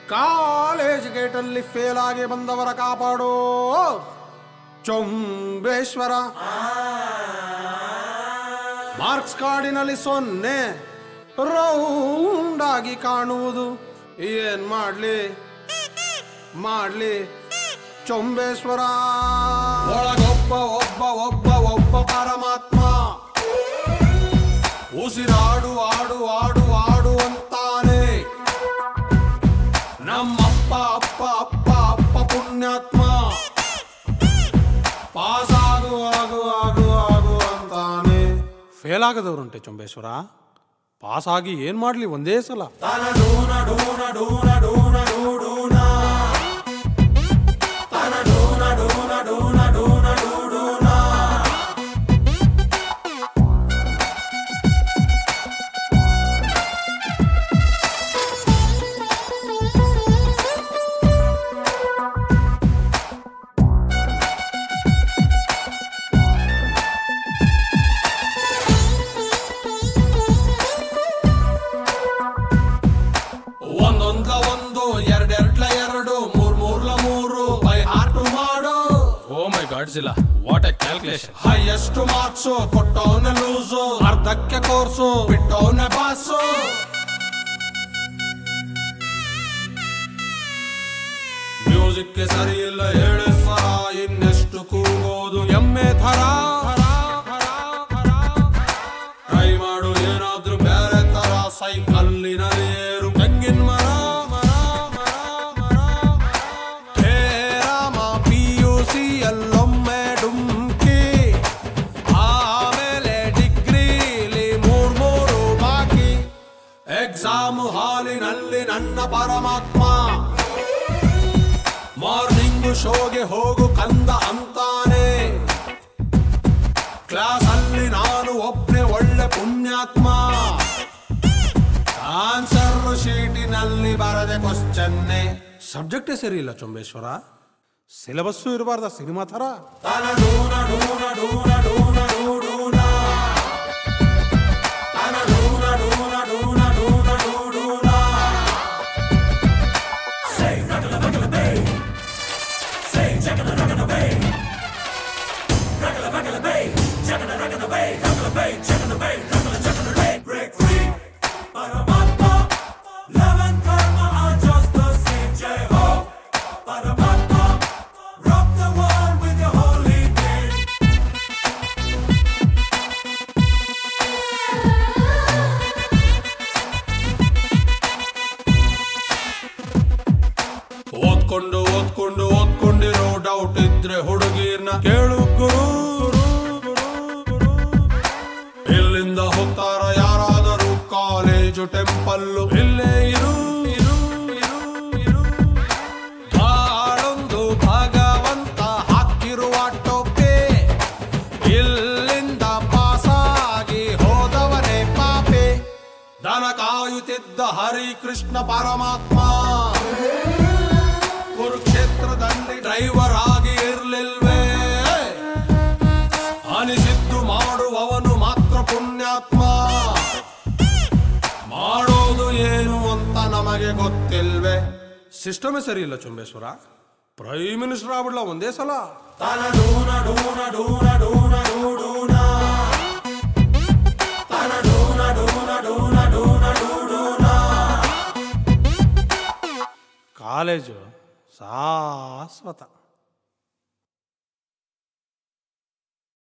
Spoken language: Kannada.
ಕಾಲೇಜ್ ಗೇಟಲ್ಲಿ ಫೇಲ್ ಆಗಿ ಬಂದವರ ಕಾಪಾಡೋ ಚೊಂಬೇಶ್ವರ. ಮಾರ್ಕ್ಸ್ ಕಾರ್ಡಿನಲ್ಲಿ 0 ರೌಂಡ್ ಆಗಿ ಕಾಣುವುದು. ಏನ್ ಮಾಡ್ಲಿ ಚೊಂಬೇಶ್ವರ. ಒಳಗೊಬ್ಬ ಒಬ್ಬ ಒಬ್ಬ ಒಬ್ಬ ಪರಮಾತ್ಮ, ಉಸಿರಾಡು ಆಡು ಆಡು ಆಡು ಅಂತಾನೆ. ನಮ್ಮಪ್ಪ ಅಪ್ಪ ಅಪ್ಪ ಅಪ್ಪ ಪುಣ್ಯಾತ್ಮ, ಪಾಸ್ ಆಗು ಆಗು ಆಗು ಆಗು ಅಂತಾನೆ. ಫೇಲ್ ಆಗದವ್ರುಂಟೆ ಚೊಂಬೇಶ್ವರ, ಪಾಸ್ ಆಗಿ ಏನ್ ಮಾಡ್ಲಿ ಒಂದೇ ಸಲ. ಒಂದು ಎರಡೆರಡ್ಲ 2 ಮೂರ್ಲ 3 ಬೈ ಹಾರ್ಟ್ ಮಾಡು. ಓ ಮೈ ಗಾಡ್ ಜಿಲ್ಲಾ, what a calculation. Highest marks ಕೊಟ್ಟವನ ಲೂಸು, ಅರ್ಧಕ್ಕೆ ಕೋರ್ಸು ಬಿಟ್ಟವನ ಬಾಸು. ಮ್ಯೂಸಿಕ್ಗೆ ಸರಿ ಇಲ್ಲ ಹೇಳಿ ಸ್ವರ, ಇನ್ನೆಷ್ಟು ಕೂಗೋದು ಎಮ್ಮೆ ಥರ. ಟ್ರೈ ಮಾಡು ಏನಾದ್ರೂ ಬೇರೆ ತರ, ಸೈಕಲ್ಲಿನಲ್ಲಿ ಏರು ತೆಂಗಿನ ಮರ. ಎಲ್ಲೊಮ್ಮೆ ಡುಮ್ಕಿ, ಆಮೇಲೆ ಡಿಗ್ರಿಲಿ 3 ಬಾಕಿ. ಎಕ್ಸಾಮ್ ಹಾಲಿನಲ್ಲಿ ನನ್ನ ಪರಮಾತ್ಮ, ಮಾರ್ನಿಂಗ್ ಶೋಗೆ ಹೋಗು ಕಂದ ಅಂತಾನೆ. ಕ್ಲಾಸ್ ಅಲ್ಲಿ ನಾನು ಒಬ್ಬನೇ ಒಳ್ಳೆ ಪುಣ್ಯಾತ್ಮ, ಆನ್ಸರ್ ಶೀಟಿನಲ್ಲಿ ಬರದೆ ಕ್ವಶ್ಚನ್ನೇ. ಸಬ್ಜೆಕ್ಟೇ ಸರಿ ಇಲ್ಲ ಚೊಂಬೇಶ್ವರ, ಸಿಲೆಬಸ್ಸು ಇರಬಾರ್ದ ಸಿನಿಮಾ ಥರ. ಓದ್ಕೊಂಡಿರೋ ಡೌಟ್ ಇದ್ರೆ ಹುಡುಗೀರ್ನ ಕೇಳು ಗುರು. ಇಲ್ಲಿಂದ ಹೋಗ್ತಾರ ಯಾರಾದರೂ ಕಾಲೇಜು ಟೆಂಪಲ್ಲು, ಇಲ್ಲೇ ಇರು. ಬಾಳೊಂದು ಭಗವಂತ ಹಾಕಿರುವ ಟೋಪೆ, ಇಲ್ಲಿಂದ ಪಾಸಾಗಿ ಹೋದವನೇ ಪಾಪೆ. ದನ ಕಾಯುತ್ತಿದ್ದ ಹರಿಕೃಷ್ಣ ಪರಮಾತ್ಮ, ಕುರುಕ್ಷೇತ್ರದಲ್ಲಿ ಡ್ರೈವರ್ ಆಗಿ ಇರ್ಲಿಲ್ವೇ. ಅನಿಸಿದ್ದು ಮಾಡುವವನು ಮಾತ್ರ ಪುಣ್ಯಾತ್ಮ, ಮಾಡೋದು ಏನು ಅಂತ ನಮಗೆ ಗೊತ್ತಿಲ್ವೇ. ಸಿಸ್ಟಮೇ ಸರಿ ಇಲ್ಲ ಚೊಂಬೇಶ್ವರ, ಪ್ರೈಮ್ ಮಿನಿಸ್ಟರ್ ಆಗ್ಬಿಡ್ಲ ಒಂದೇ ಸಲ. ಕಾಲೇಜು ಶಾಶ್ವತ.